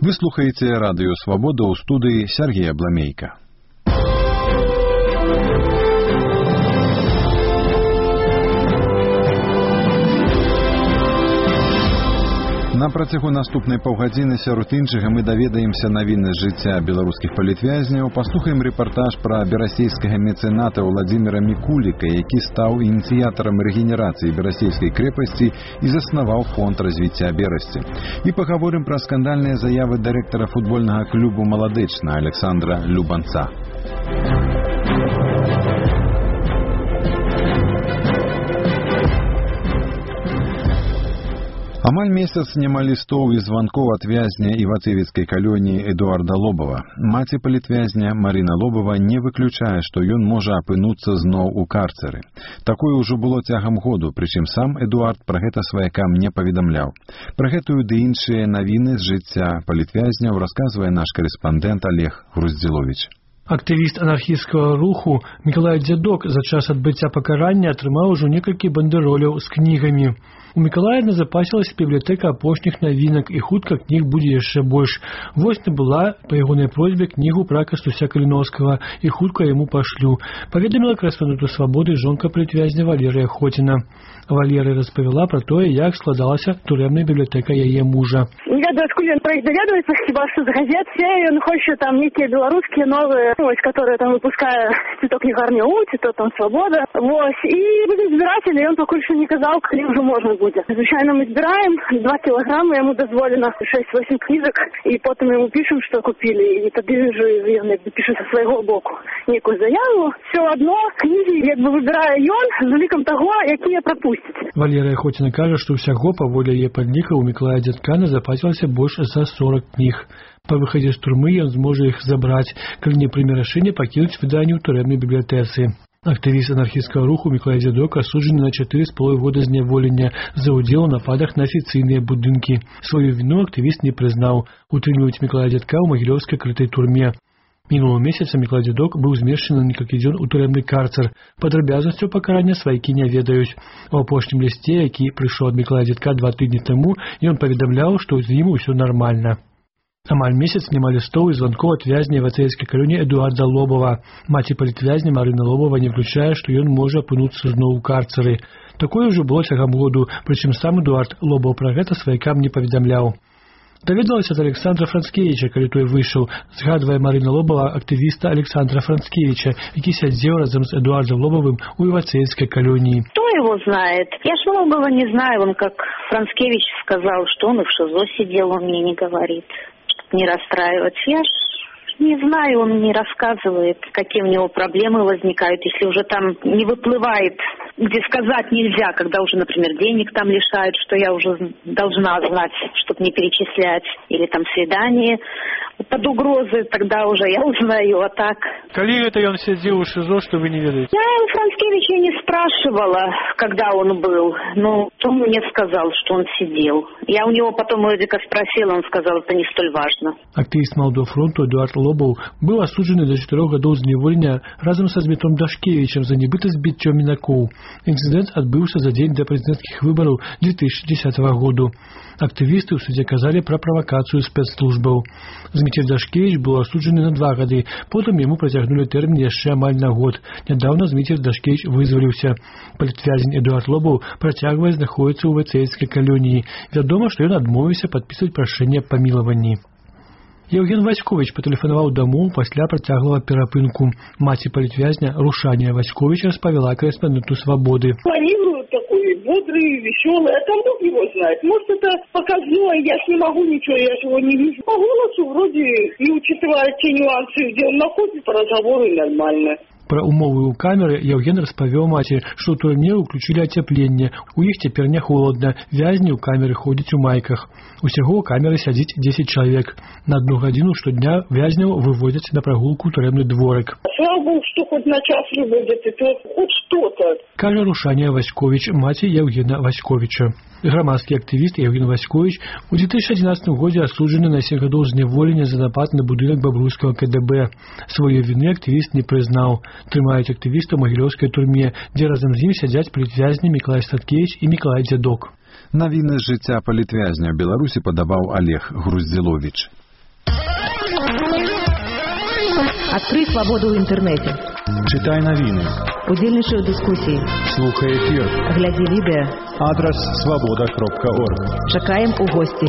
Вы слухаеце радыё «Свабода», ў студыі Сергей Абламейка. На працягу наступнай паўгадзіны сярод іншага мы даведаемся навіны з жыцця беларускіх палітвязняў, паслухаем рэпартаж пра берасейскага мецэната Владзіміра Мікуліка, які стаў ініцыятарам рэгенерацыі берасейскай крэпасці і заснаваў фонд развіцця Берасці. І пагаворым пра скандальныя заявы дырэктара футбольнага клубу «Маладэчна» Александра Любанца. Амаль месяц няма лістоў і званкоў ад вязня івацевіцкай калоніі Эдуарда Лобава. Маці палітвязня Марына Лобава не выключае, што ён можа апынуцца зноў у карцеры. Такое ўжо было цягам году, прычым сам Эдуард пра гэта сваякам не паведамляў. Пра гэтую ды іншыя навіны з жыцця палітвязняў расказвае наш карэспандэнт Олег Груздзіловіч. Актывіст анархісцкага руху Мікалай Дзядок за час адбыцця пакарання атрымаў ужо некалькі бандэроляў з кнігамі. У Мікалая назапасілася бібліятэка апошніх навінак, і хутка кніг будзе яшчэ больш. Вось набыла па ягонай просьбе кнігу пра Кастуся Каліновскага, і хутка яму пашлю. Паведаміла корэспандэнту «Свабоды» жонка палітвязня Валерыя Хоціна. Валерыя распавяла пра тое, як складалася турэмная бібліятэка яе мужа. Не ведаю, адкуль ён пра іх даведваецца, хіба што з газет. Ён хоча там нейкія беларускія новыя, которые там выпускае ці то кнігарня «У», ці то там «Свабода». Вось. І будзе збіраць, але ён пакуль што не казаў, калі ўжо можна будзе. Звычайно мы збіраем 2 кілаграмы, яму дазволена 6-8 кніжак, і потым яму пішам, што купілі, і тады ж ён піша са свайго боку нейкую заяву. Все адно кнігі як бы выбірае ён з улікам таго, якія прапусціць. Валерыя Хоціна кажа, што ўсяго паводле яе падлікаў у Мікалая Дзядка назапасілася больш за 40 кніг. Па выхадзе з турмы ён зможа іх забраць, калі не прыме рашэнне пакінуць выданне ў турэмнай бібліятэцы. Актывіст анархістскага руху Мікалай Дзядок асуджаны на 4,5 года зняволення за ўдзел у нападах на афіцыйныя будынкі. Сваю віну актывіст не прызнаў. Утрымліваюць Мікалая Дзядка ў магілёўскай крытай турме. Мінулого месяца Мікалай Дзядок быў змешчаны на некалькі дзён у турэмны карцер. Падрабязнасцю пакарання сваякі не ведаюць. У апошнім лісце, які прыйшоў ад Мікалая Дзядка 2 тыдні таму, ён паведамляў, што з ім усё нармальна. Амаль месяц няма лістоў і званкоў ад вязня івацевіцкай калоніі Эдуарда Лобава. Маці палітвязня Марына Лобава не выключае, што ён можа апынуцца зноў у карцеры. Такое ўжо было цягам году, прычым сам Эдуард Лобаў пра гэта сваякам не паведамляў. Даведалася ад Александра Францкевіча, калі той выйшаў, згадвае Марына Лобава актывіста Александра Францкевича, які сядзеў разам з Эдуардом Лобавым у івацевіцкай калонии. Кто его знает? Я ж Лобова не знаю, он как Францкевич сказал, что он и в ШИЗО сидел, он мне не говорит. Не расстраивать. Я ж не знаю, он не рассказывает, какие у него проблемы возникают, если уже там не выплывает, где сказать нельзя, когда уже, например, денег там лишают, что я уже должна знать, чтобы не перечислять, или там свидание под угрозой, тогда уже я узнаю, а так... Коли это он сидел в ШИЗО, что вы не ведаете? Я у Францкевича не спрашивала, когда он был, но он мне сказал, что он сидел. Я у него потом Эдика спросила, он сказал, это не столь важно. Активист Молодого фронту Эдуард Лобаў быў асуджаны да 4 гадоў зняволення разам са Змітром Дашкевічем за нібыта збіццё мінакоў. Інцыдэнт адбыўся за дзень да прэзідэнцкіх выбараў 2010 году. Актывісты ў судзе казалі пра правакацыю спецслужбаў. Зміцер Дашкевіч быў асуджаны на 2 гады, потым яму працягнулі тэрмін яшчэ амаль на год. Нядаўна Зміцер Дашкевіч вызваліўся. Палітвязень Эдуард Лобаў працягвае знаходзіцца ў івацевіцкай калоніі. Вядома, што ён адмовіўся падпісваць прашэнне аб памілаванні. Евген Васькович патэлефанаваў дамоў пасля працяглага перапынку. Маці палітвязня Рушаня Васькович распавяла корэспандэнту «Свободы». Планирую такой бодрый, веселый, а там Бог его знает. Может, это показное, я ж не могу ничего, я же его не вижу. По голосу вроде, и учитывая те нюансы, где он находится, по разговору нормально. Пра умовы ў камеры Евген распавёў маці, што ў турме ўключылі ацяпленне. У іх цяпер не холадна. Вязні ў камеры ходзяць у майках. Усяго ў камеры сядзіць 10 чалавек. На 1 гадзіну штодня вязняў выводзяць на прагулку ў турэмны дворык. Слава Богу, что хоть на час выводят, и то хоть что-то. Кажа Рушаня Васькович, маці Евгена Васьковича. Грамадскі актывіст Евген Васькович у 2011 годзе асуджаны на 7 гадоў зняволення за напад на будынак бабруйскага КДБ. Свае віны актывіст не прызнаў. Трымаюць актывіста ў магілёўскай турме, дзе разам з ім сядзяць палітвязні Мікалай Статкевіч і Мікалай Дзядок. Навіны з жыцця палітвязня ў Беларусі падаваў Олег Груздзіловіч. Адкрый свабоду ў інтэрнэце. Читай навіны. Удзельнічай у дыскусіі. Слухай эфір. Глядзі відэа. Адрес свабода.орг. Чакаем у госці.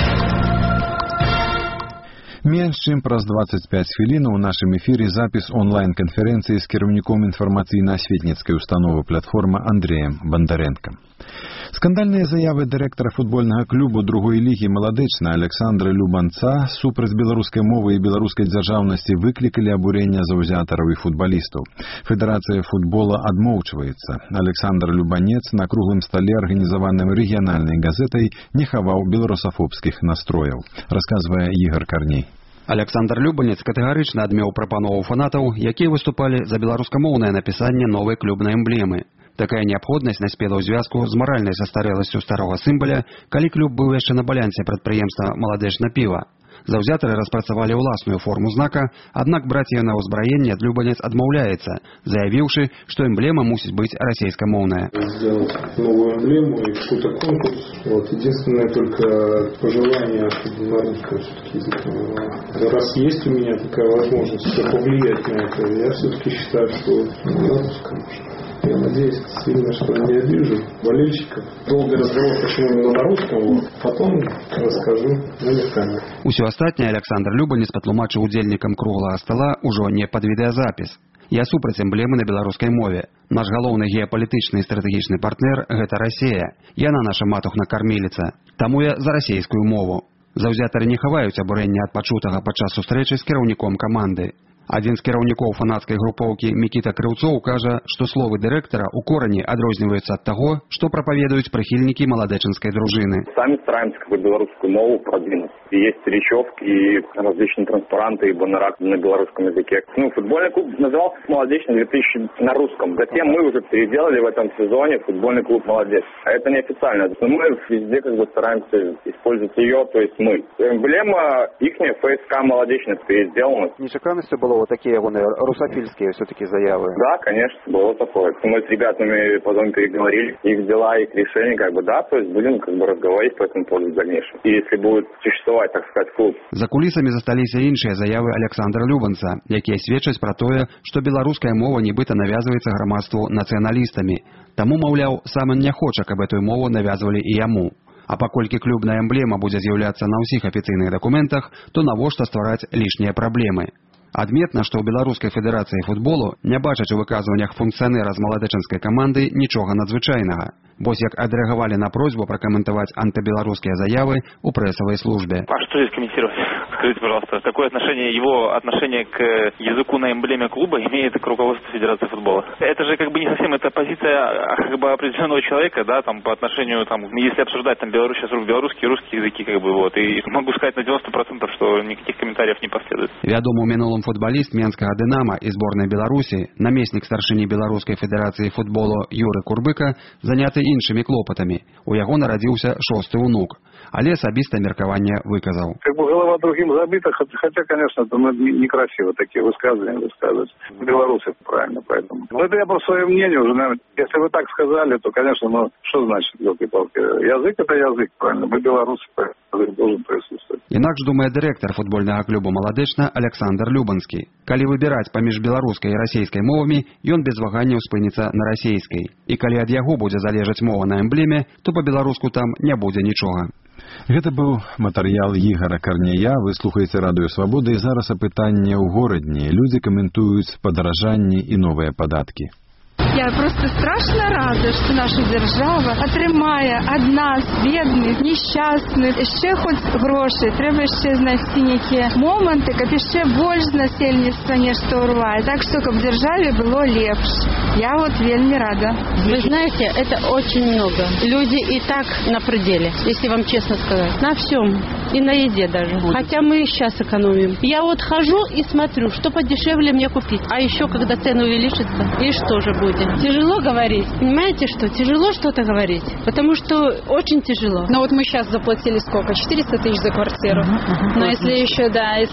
Менш чым праз 25 хвілін у нашым эфіры запіс онлайн-канферэнцыі з кіраўніком інфармацыйна-асветніцкай установы «Платформа» Андреем Бондаренко. Скандальныя заявы дырэктара футбольнага клубу другой лігі «Маладэчна» Александра Любанца супраць беларускай мовы і беларускай дзяржаўнасці выклікалі абурэнне заўзятараў і футбалістаў. Федэрацыя футбола адмоўчваецца. Александр Любанец на круглым стале, арганізаваным рэгіянальнай газетай, не хаваў беларусафобскіх настрояў, расказвае Ігор Карней. Александр Любанец катэгарычна адмеў прапанову фанатаў, якія выступалі за беларускамоўнае напісанне новай клубнай эмблемы. Такая неабходнасць наспела ў звязку з маральнай састарэласцю старога сімваля, калі клуб быў яшчэ на балансе прадпрыемства «Маладэчна піва». Заўзятары распрацавалі ўласную форму знака, аднак браць яе на ўзбраенне Любанец адмаўляецца, заявіўшы, што эмблема мусіць быць расейскамоўная. Сделать новую эмблему и какой-то конкурс. Единственное только пожелание на русском все-таки языке. Раз есть у меня такая возможность повлиять на это, я все-таки считаю, что на русском можно. Я надеюсь сильно, что не обижу болельщиков. Долгий разговор, почему именно на русском, потом расскажу на камеру. Усё астатняе Александр Любанец патлумачыў удзельнікам круглага стала ўжо не пад відэазапіс. Я супраць эмблемы на беларускай мове. Наш галоўны геапалітычны і стратэгічны партнер – гэта Расія. Яна наша матухна-кармеліца. Таму я за расейскую мову. Заўзятары не хаваюць абурэння ад пачутага падчас сустрэчы з кіраўніком каманды. Адзін з кіраўнікоў фанацкай групоўкі Мікіта Крыўцоў кажа, што словы дырэктара ў корані адрозніваюцца ад таго, што прапаведуюць прыхільнікі маладэчынскай дружыны. Сами стараемся белорусскую мову продвинуть. Есть речевки и различные транспаранты и баннера на белорусском языке. Футбольный клуб назывался «Молодечный 2000» на русском. Затем мы уже переделали в этом сезоне футбольный клуб «Молодец». А это неофициально. Но мы везде стараемся использовать ее, то есть мы. Эмблема ихняя ФСК «Молодечный» переделана. Нечаканностью было вот такие русофильские все-таки заявы? Да, конечно, было такое. Мы с ребятами потом переговорили их дела, их решения, да, то есть будем разговаривать по этому поводу в дальнейшем. И если будет существовать, так сказать, клуб. За кулісамі засталіся іншыя заявы Александра Любанца, якія сведчаць пра тое, што беларуская мова нібыта навязваецца грамадству нацыяналістамі. Таму, маўляў, сам ён не хоча, каб эту мову навязвалі і яму. А паколькі клубная эмблема будзе з'яўляцца на ўсіх афіцыйных дакументах, то навошта ствараць лішнія праблемы? Адметна, што ў Беларускай федэрацыі футболу не бачаць у выказваннях функцыянера з маладэчынскай каманды нічога надзвычайнага. Вось як адрэагавалі на просьбу прокомментовать антибелорусские заявы у прессовой службе. А что здесь комментировать? Скажите, пожалуйста, какое отношение его отношение к языку на эмблеме клуба имеет к руководству Федерации футбола? Это же не совсем это позиция определенного человека, да, там по отношению, если обсуждать белорусские, русские языки, и могу сказать на 90%, что никаких комментариев не последует. Вядомы ў мінулым футболіст Менскага Дынамо і зборнай Беларусі, намеснік старшыні Беларускай федэрацыі футболу Юры Курбыка, заняты іншымі клопатамі. У яго нарадзіўся 6-й унук, але асабістае меркаванне выказаў. Голова другим забита, хотя, конечно, это некрасиво такие высказывания высказывать. Белорусы, правильно, поэтому. Это я по своему мнению уже, наверное, если вы так сказали, то, конечно, что значит елки-палки? Язык это язык, правильно, мы белорусы, язык должен присутствовать. Інакш думае дырэктар футбольнага клуба «Маладэчна» Александр Любанскі. Калі выбіраць паміж беларускай і расійскай мовамі, ён без ваганняў спыніцца на расійскай. І калі ад яго будзе залежаць мова на эмблеме, то па-беларуску там не будзе нічога. Гэта быў матэрыял Ігора Карнея. Вы слухаеце радыё Свабода, і зараз апытанне ў горадні. Людзі каментуюць падаражанні і новыя падаткі. Я просто страшно рада, что наша держава атрымае ад нас, бедных, несчастных, яшчэ хоць грошай. Трэба яшчэ знайсці нейкія моманты, каб яшчэ больш насельніцтва нешта ўрвае. Так что, каб державе было лепш. Я вельмі рада. Вы знаете, это очень много. Люди и так на пределе, если вам честно сказать. На всем. И на еде даже. Хотя мы и сейчас экономим. Я хожу и смотрю, что подешевле мне купить. А еще, когда цены увеличатся, и что же будет? Тяжело говорить. Понимаете, что? Тяжело что-то говорить. Потому что очень тяжело. Но мы сейчас заплатили сколько? 400 тысяч за квартиру. Но если еще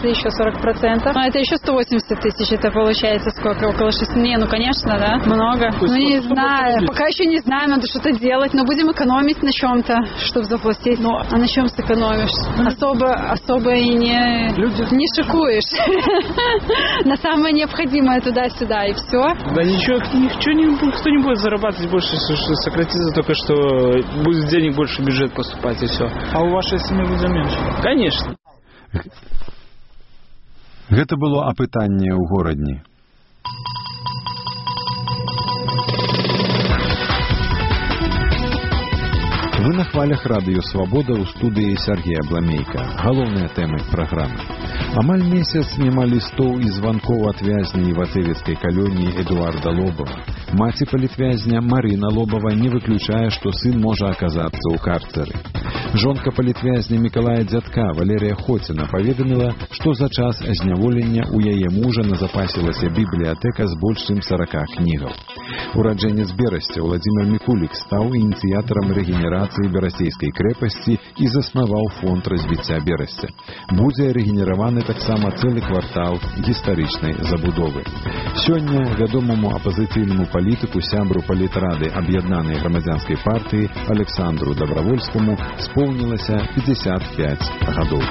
40%, это еще 180 тысяч. Это получается сколько? Около 6. Конечно, да? Много. Не знаю. Пока еще не знаем, надо что-то делать. Но будем экономить на чем-то, чтобы заплатить. А на чем сэкономишь? Особо и не шикуешь. На самое необходимое туда-сюда, и все. Да ничего, никто не будет зарабатывать больше, сократится только, что будет денег больше в бюджет поступать, и все. А у вашей семьи будет меньше? Конечно. Гэта было апытанне ў горадні. Вы на хвалях радыё «Свабода» ў студыі Сергея Бламейка. Галоўныя тэмы праграмы. Амаль месяц няма лістоў і званкоў ад вязні вацевіцкай калоніі Эдуарда Лобава. Маці палітвязня Марына Лобава не выключае, што сын можа аказацца ў карцеры. Жонка палітвязня Мікалая Дзядка Валерія Хоціна паведаміла, што за час зняволення ў яе мужа назапасілася бібліятэка з больш чым 40 кнігаў. Ураджэнец Берасця Владзімір Мікулік стаў ініцыятарам рэгенерацыі Берасцейскай крэпасці і заснаваў фонд развіцця Берасця. Будзе рэгенераваны таксама цэлы квартал гістарычнай забудовы. Сёння вядомаму апазіцыйнаму палітыку сябру палітрады аб'яднанай грамадзянскай партыі Александру Добравольскаму споўнілася 55 гадоў.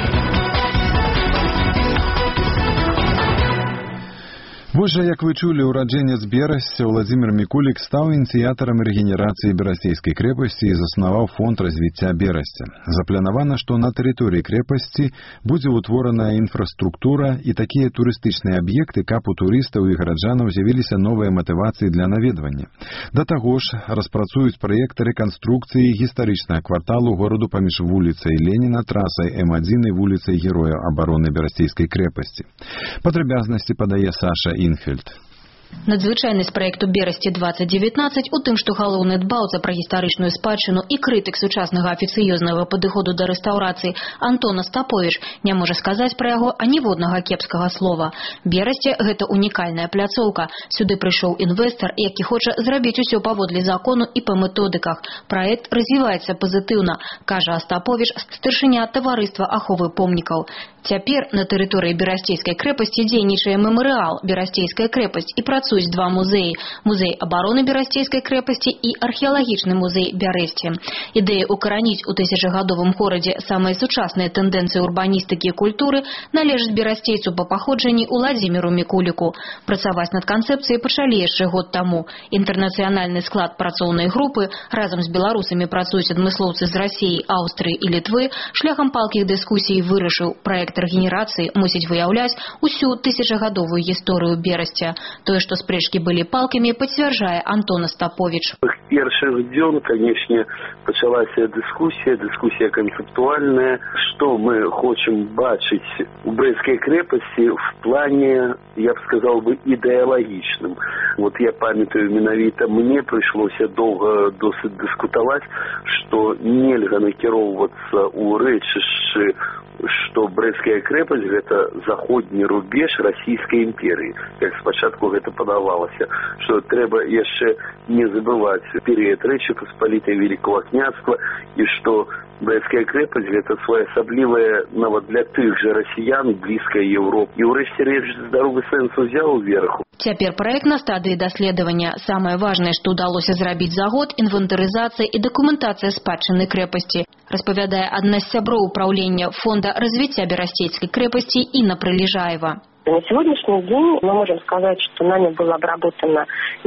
Вось жа, як вы чулі, ураджэнец Берасця Владзімір Мікулік стаў ініцыятарам рэгенерацыі Берасцейскай крэпасці і заснаваў фонд развіцця Берасця. Запланавана, што на тэрыторыі крэпасці будзе ўтвораная інфраструктура і такія турыстычныя аб'екты, каб у турыстаў і гараджанаў з'явіліся новыя матывацыі для наведвання. Да таго ж, распрацуюць праект рэканструкцыі гістарычнага кварталу гораду паміж вуліцай Леніна, трасай М1 і вуліцай Героя абароны Берасцейскай крэпасці. Падрабязнасці падае Саша Інфельд. Надзвычайнасць праекту «Берасці-2019» у тым, што галоўны дбаўца пра гістарычную спадчыну і крытык сучаснага афіцыёзнага падыходу да рэстаўрацыі Антон Остаповіч не можа сказаць пра яго аніводнага кепскага слова. Берасце – гэта унікальная пляцоўка. Сюды прыйшоў інвестар, які хоча зрабіць усё паводле закону і па методыках. Праект развіваецца пазітыўна, кажа Остаповіч, старшыня таварыства аховы помнікаў. Цяпер на тэрыторыі Берасцейскай крэпасці дзейнічае мемарыял «Берасцейская крэпасць» і працуюць два музеі – музей абароны Берасцейскай крэпасці і археалагічны музей Бярэсці. Ідэя укараніць у тысячагадовым горадзе самыя сучасныя тэндэнцыі урбаністыкі і культуры належыць берасцейцу па паходжанні Уладзіміру Мікуліку. Працаваць над канцэпцыяй пачалі яшчэ год таму. Інтэрнацыянальны склад працоўнай групы, разам з беларусамі працуюць адмыслоўцы з Расіі, Аўстрыі і Літвы, шляхам палкіх дыскусій вырашыў, праект рэгенерацыі мусіць выяўляць усю тысячагадовую гісторыю Берасця. Тое, што спрэчкі былі палкамі, пацвярджае Антон Остаповіч. З першых дзён, канечне, пачалася дыскусія канцэптуальная, што мы хочам бачыць у Брэсцкай крэпасці в плане, я б сказаў бы, ідэалагічным. Вот я памятаю, менавіта мне прыйшлося доўга досыць дыскутаваць, што нельга накіроўвацца ў рэчышчы, што Брэсцкая крэпасць – гэта заходні рубеж Расійскай імперыі. Як спачатку гэта падавалася, што трэба яшчэ не забываць перыяд Рэчы Паспалітай, Великого княства, і што Брэсцкая крэпасць – гэта своеасаблівая нават для тых жа расіян блізкая Еўропа. І ўрэшце рэч здаровы сэнс узяў верху. Цяпер праект на стадыі даследавання. Самае важнае, што ўдалося зрабіць за год – інвентарызацыя і дакументацыя спадчыны крэпасці, распавядае адна з сяброў управлення фонда развіцця Берасцейскай крэпасці Інна Прилежаева. На сегодняшний день мы можем сказать, что нами было обработано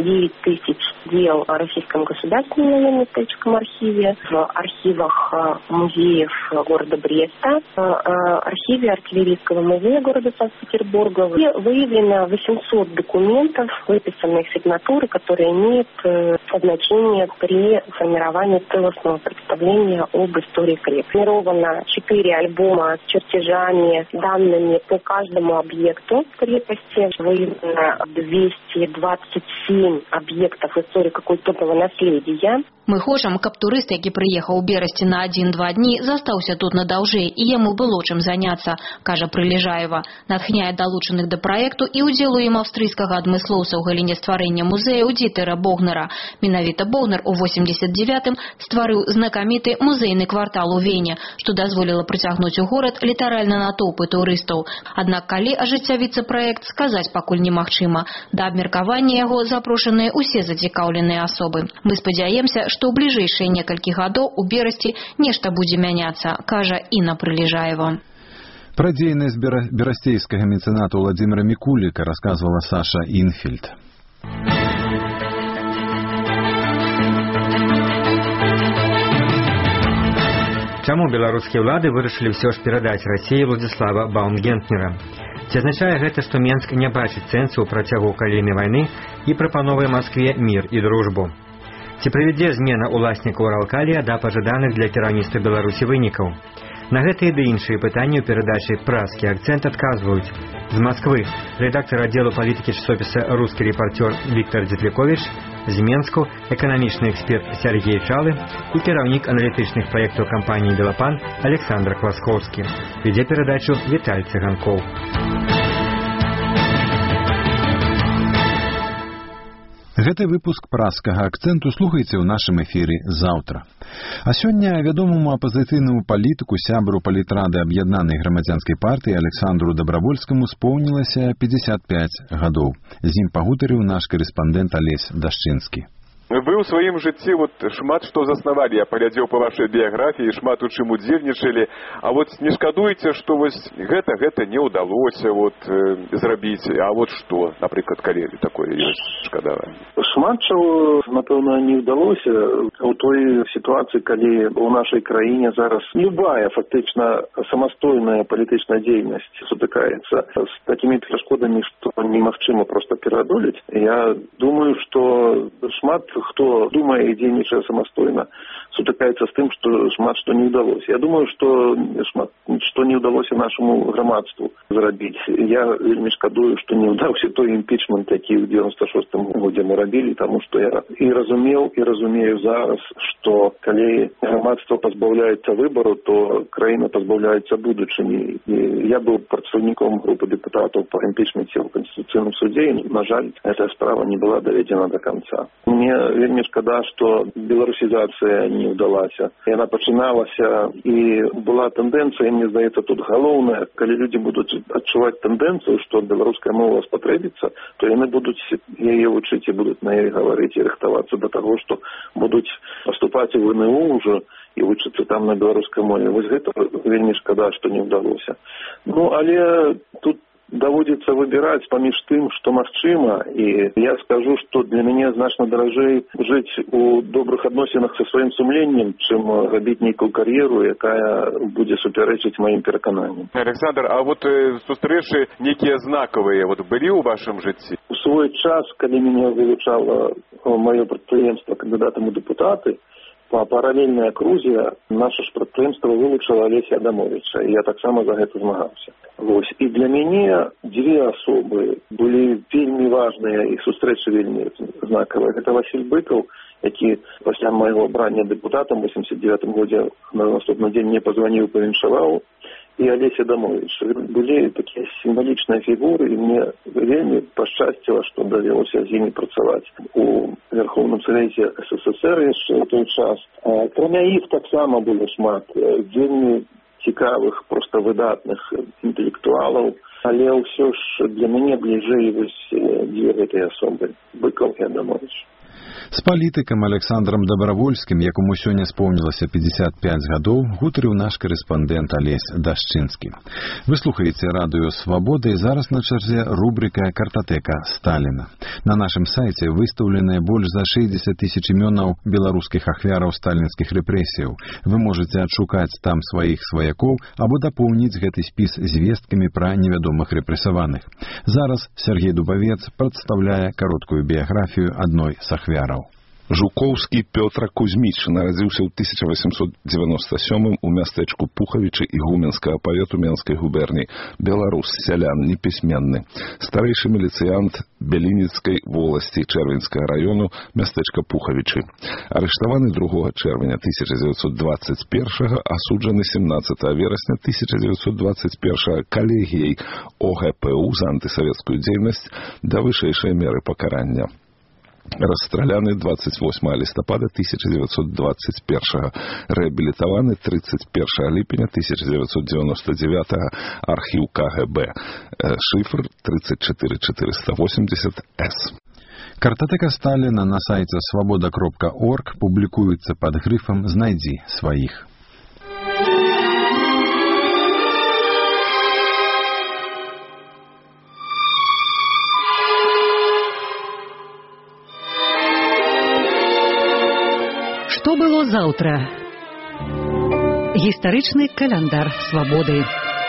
9000 дел в Российском государственном военно-историческом архиве, в архивах музеев города Бреста, в архиве артиллерийского музея города Санкт-Петербурга. И выявлено 800 документов, выписанных сигнатуры, которые имеют значение при формировании целостного представления об истории крепости. Сформировано 4 альбома с чертежами, данными по каждому объекту крепости, выявлено 227 объектов историко-культурного наследия. Мы хочам, каб турыст, які прыехаў у Берасці на 1-2 дні, застаўся тут надаўжэй і яму было чым заняцца, кажа Прилежаева. Натхняе далучаных да праекту і удзел у ім аўстрыйскага адмыслоўца ў галіне стварэння музея Дітера Богнера. Менавіта Богнер у 89-м стварыў знакаміты музейны квартал у Вене, што дазволіла прыцягнуць у горад літаральна натоўпы турыстаў. Аднак калі ажыццявіць віцэ-праект, сказаць пакуль немагчыма. Да абмеркавання яго запрошаныя ўсе зацікаўленыя асобы. Мы спадзяемся, што ў бліжэйшыя некалькі гадоў у Берасці нешта будзе мяняцца, кажа Інна Прылежаева. Пра дзейнасць берасцейскага мецэната Владзіміра Мікуліка расказвала Саша Інфельд. Чаму беларускія ўлады вырашылі ўсё ж перадаць Расіі Владзіслава Баумгентнера? Ці азначае гэта, што Менск не бачыць сэнсу ў працягу калійнай вайны і прапановвае Маскве мір і дружбу? Ці прывядзе змена ўласнікаў Уралкалія да пажаданых для кіравніцтва Беларусі вынікаў? На гэтыя ды іншыя пытанні ў перадачы «Празкі акцэнт» адказваюць з Масквы рэдактар аддзелу палітыкі часопіса «Рускі рэпартёр» Віктор Дзетліковіч, з Менску эканамічны эксперт Сергей Чалы і кіраўнік аналітычных праектаў кампаніі «Белапан» Александр Квасковскі. Вядзе перадачу Віталь Цыганкоў. Гэты выпуск празкага акцэнту слухайце ў нашым эфіры заўтра. А сёння вядомаму апазіцыйнаму палітыку, сябру палітрады аб'яднанай грамадзянскай партыі Александру Дабравольскаму споўнілася 55 гадоў. З ім пагутарыў наш корэспандэнт Алесь Дашчынскі. Вы ў сваім жыцці шмат што заснавалі. Я паглядзеў па вашай біяграфіі, шмат у чым удзельнічалі. А не шкадуеце, што гэта не ўдалося зрабіць. А што, напрыклад, калі такое ёсць шкадаванне? Шмат чаго, напэўна, не ўдалося ў той сітуацыі, калі ў нашай краіне зараз любая фактычна самастойная палітычная дзейнасць сутыкаецца з такімі перашкодамі, што немагчыма проста пераадолець. Я думаю, што шмат хто думае і дзейнічае самастойна, сутыкаецца з тым, што шмат што не ўдалося. Я думаю, што шмат што не ўдалося нашаму грамадству зрабіць. Я вельмі шкадую, што не ўдаўся той імпічмент, які ў 96-м годзе мы рабілі, таму што я і разумеў, і разумею зараз, што калі грамадства пазбаўляецца выбару, то краіна пазбаўляецца будучыні. Я быў прадстаўніком групы дэпутатаў па імпічменце ў Канстытуцыйным судзе, і, на жаль, эта справа не была даведзена до конца. Мне вельмі шкада, што беларусізацыя не ўдалася. Яна пачыналася, і была тэндэнцыя, мне здаецца, тут галоўнае, калі людзі будуць адчуваць тэндэнцыю, што беларуская мова спатрэбіцца, то яны будуць яе вучыць і будуць на яе гаварыць і рыхтавацца да таго, што будуць паступаць у ВНУ ўжо і вучыцца там на беларускай мове. Гэта вельмі шкада, што не ўдалося. Але тут даводзіцца выбіраць паміж тым, што магчыма, і я скажу, што для мяне значна даражэй жыць у добрых адносінах са сваім сумленнем, чым рабіць нейкую кар'еру, якая будзе супярэчыць маім перакананням. Александр, а сустрэчы нейкія знакавыя былі ў вашым жыцці? У свой час, калі мяне вылучала маё прадпрыемства кандыдатам у дэпутаты, па паралельнай акрузе наша ж прадпрыемства вылучала Алеся Адамовича, і я таксама за гэта змагаўся. І для мяне дзве асобы былі вельмі важныя, і сустрэчы вельмі знакавыя. Гэта Васіль Быкаў, які пасля майго абрання дэпутатам у 89-м годзе на наступны дзень мне пазваніў, павіншаваў, і Алесь Адамович. Былі такія сімвалічныя фігуры, і мне вельмі пашчасціла, што давялося з імі працаваць у Верховным Савеце СССР яшчэ ў той час. Акрамя іх таксама было шмат вельмі цікавых, проста выдатных інтэлектуалаў, але ўсё ж для мяне бліжэй дзве гэтыя асобы – Быкаў і Адамович. З палітыкам Александрам Дабравольскім, якому сёння споўнілася 55 гадоў, гутарыў наш корэспандэнт Алесь Дашчынскі. Вы слухаеце радыё «Свабода», і зараз на чарзе рубрика «Картатэка Сталіна». На нашым сайце выстаўленыя больш за 60 тысяч імёнаў беларускіх ахвяраў сталінскіх рэпрэсіяў. Вы можаце адшукаць там сваіх сваякоў або дапоўніць гэты спіс звесткамі пра невядомых рэпрэсаваных. Зараз Сергей Дубавец прадстаўляе кароткую біяграфію адной з ахвяраў. Жукоўскі Пётр Кузьміч нарадзіўся ў 1897 у мястэчку Пухавічы Ігуменскага павету Менскай губерніі. Беларус, сялян, непісьменны. Старэйшы міліцыянт Бялініцкай воласці Чэрвеньскага раёну, мястэчка Пухавічы. Арыштаваны 2 чэрвеня 1921, асуджаны 17 верасня 1921 калегіяй ОГПУ за антысавецкую дзейнасць да вышэйшай меры пакарання. Расстраляны 28 лістапада 1921, рэабілітаваны 31 ліпеня 1999, архіў КГБ, шифр 34480С. Картатэка Сталіна на сайце свабода.орг публікуецца пад грыфам «Знайдзі сваіх». Што было заўтра? Гістарычны каляндар свабоды.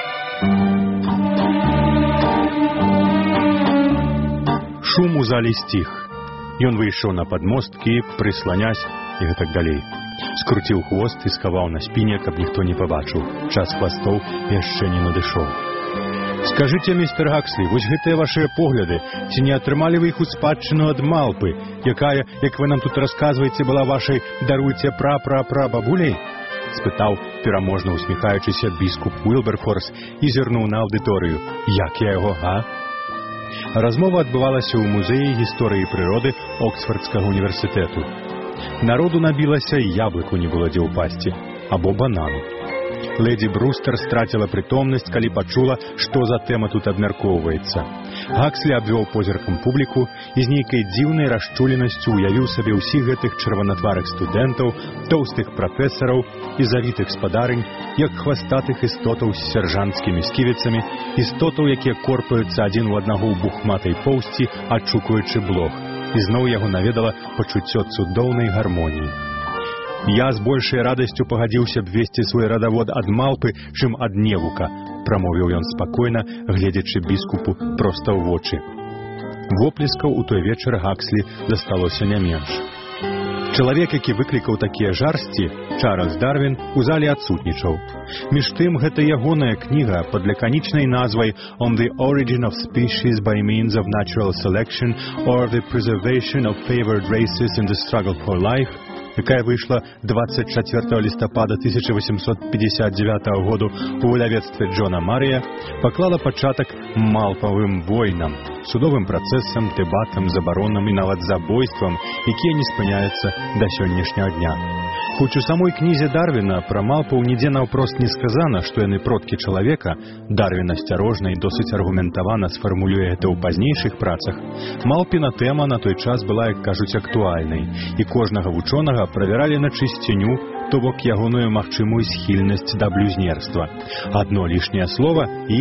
Шум у зале сціх. Ён выйшаў на падмосткі, прысланясь і гэтак далей. Скруціў хвост і схаваў на спіне, каб ніхто не пабачыў. Час хвастоў яшчэ не надышоў. Скажыце, містер Гакслі, вось гэтыя вашыя погляды, ці не атрымалі вы іх у спадчыну ад малпы, якая, як вы нам тут расказваеце, была вашай, даруйце, пра-пра-пра-бабуляй? Спытаў, пераможна усміхаючыся, біскуп Уілберфорс і зірнуў на аўдыторыю. Як я яго, а? Размова адбывалася ў музеі гісторыі прыроды Оксфордскага універсітэту. Народу набілася, і яблыку не было дзе ўпасці, або банану. Леді Брустер страціла прытомнасць, калі пачула, што за тэма тут абмяркоўваецца. Гакслі абвёў позіркам публіку і з нейкай дзіўнай расчуленасцю уявіў сабе ўсіх гэтых чырванатварых студэнтаў, тоўстых прафесараў і завітых спадарынь, як хвастатых істотаў з сяржанцкімі сківіцамі, істотаў, якія корпаюцца адзін у аднаго ў бухматай поўсці, адшукуючы блох. І зноў яго наведала пачуццё цудоўнай гармоніі. «Я з большай радасцю пагадзіўся б весці свой радавод ад малпы, чым ад невука», прамовіў ён спакойна, гледзячы біскупу проста ў вочы. Воплескаў у той вечар Гакслі засталося не менш. Чалавек, які выклікаў такія жарсці, Чарльз Дарвін, у зале адсутнічаў. Між тым, гэта ягоная кніга пад лаканічнай назвай «On the origin of species by means of natural selection or the preservation of favored races in the struggle for life», якая выйшла 24 лістапада 1859 году у выдавецтве Джона Марія, паклала пачатак малпавым войнам, судовым працэсам, дэбатам, забаронам і нават забойствам, якія не спыняюцца да сённяшняга дня. Хоць у самой кнізе Дарвіна пра малпаў нідзе наўпрост не сказана, што яны продкі чалавека, Дарвін асцярожна і досыць аргументавана сфармулюе гэта ў пазнейшых працах, малпіна тэма на той час была, як кажуць, актуальнай, і кожнага вучонага правяралі на чысціню, то бок ягоную магчымую схільнасць да блюзнерства. Адно лішняе слова і...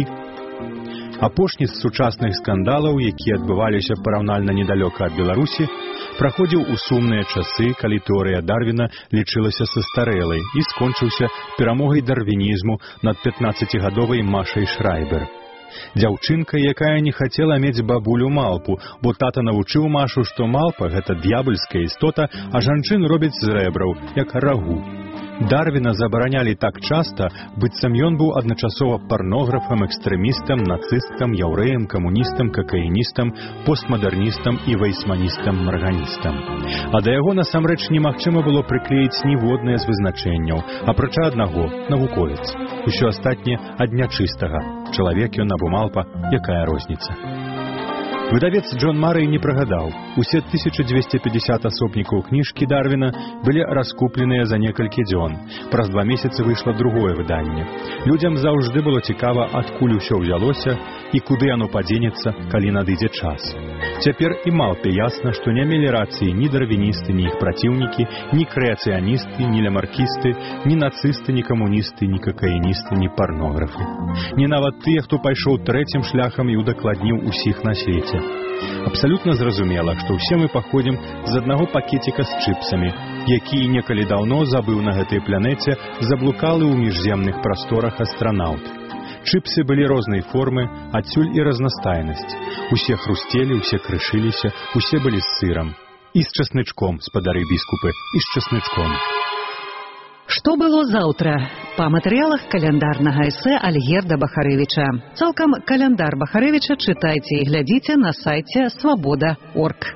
Апошні з сучасных скандалаў, якія адбываліся параўнальна недалёка ад Беларусі, праходзіў у сумныя часы, калі тэорыя Дарвіна лічылася састарэлай і скончыўся перамогай дарвінізму над 15гадовай Машай Шрайбер. Дзяўчынка, якая не хацела мець бабулю малпу, бо тата навучыў Машу, што малпа – гэта д'ябальская істота, а жанчын робяць з рэбраў, як рагу. Дарвіна забаранялі так часта, быццам ён быў адначасова парнографам, экстрэмістам, нацысткам, яўрэем, камуністам, какаіністам, постмадэрністам і вейсманістам-марганістам. А да яго насамрэч немагчыма было прыклеіць ніводнае з вызначэнняў, апрача аднаго – навуковец. Усё астатняе ад нячыстага. Чалавек ён або малпа, якая розніца. Выдавец Джон Марый не прагадаў. Усе 1250 асобнікаў кніжкі Дарвіна былі раскупленыя за некалькі дзён. Праз 2 месяцы выйшла другое выданне. Людзям заўжды было цікава, адкуль усё ўзялося і куды яно падзенецца, калі надыдзе час. Цяпер і малпе ясна, што не мелі рацыі ні дарвіністы, ні іх праціўнікі, ні крэацыяністы, ні лямаркісты, ні нацысты, ні камуністы, ні какаіністы, ні парнографы. Ні нават тыя, хто пайшоў трэцім шляхам і удакладніў усіх на свеце. Абсалютна зразумела, што ўсе мы паходзім з аднаго пакеціка з чыпсамі, які некалі даўно забыў на гэтай планеце заблукалы ў міжземных прасторах астранаўт. Чыпсы былі рознай формы, адсюль і разнастайнасць. Усе хрустелі, усе крышыліся, усе былі з сырам. І з часнычком, спадары біскупы, і з часнычком. Што было заўтра? Па матэрыялах каляндарнага эсэ Альгерда Бахарэвіча. Цалкам каляндар Бахарэвіча чытайце і глядзіце на сайце свабода.орг.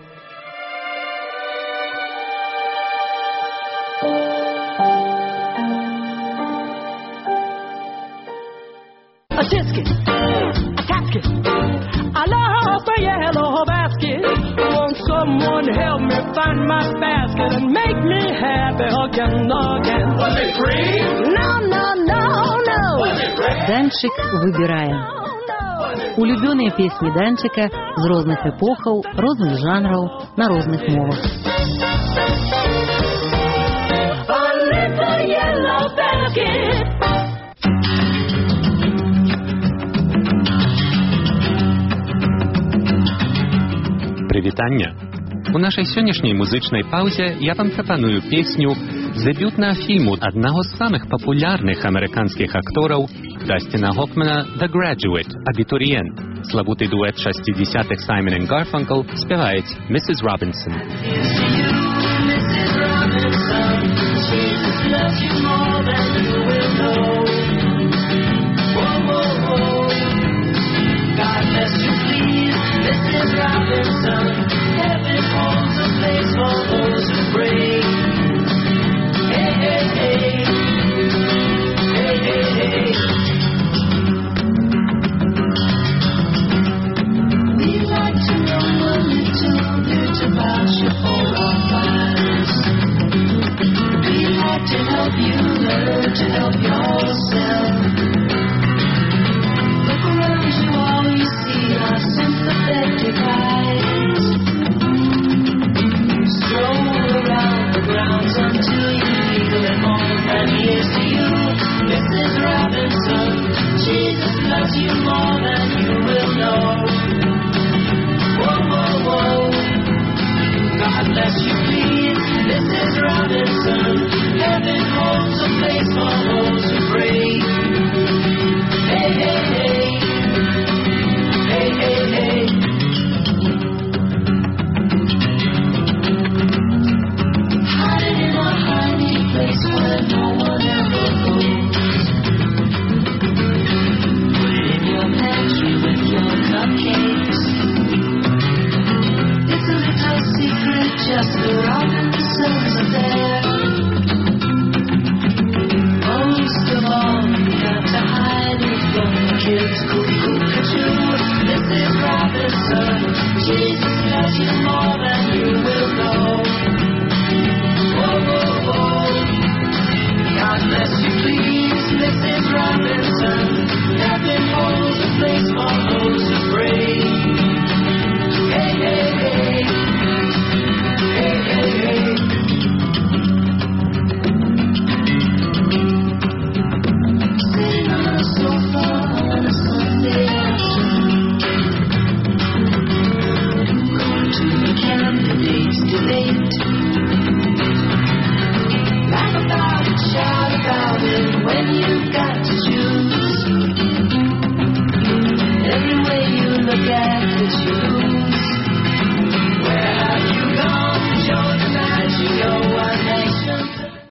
A tisket, a casket, I love a yellow basket. Won't someone help me find my basket and make me happy again. Was it green? No, no, no, no. Was it red? Данчик выбирае. Улюбёныя песні Данчыка з розных эпохаў, розных жанраў, на розных мовах. Прывітанне. У нашай сённяшняй музычнай паўзе я вам прапаную песню з дэбютнага фільму аднаго з самых папулярных амерыканскіх актораў Дасціна Хофмана «The Graduate» «Абітурыент». Славуты дуэт 60-х Саймон и Гарфанкл спяваюць «Mrs. Robinson». Heaven holds a place for those who pray. Hey, hey, hey. Hey, hey, hey. We like to know a little bit about you for our lives. We like to help you learn to help yourself. Look around you, all you see are sympathetic eyes. Stroll around the grounds until you feel at home. And here's to you, Mrs. Robinson. Jesus loves you more than you will know. Whoa, whoa, whoa. God bless you, please, Mrs. Robinson.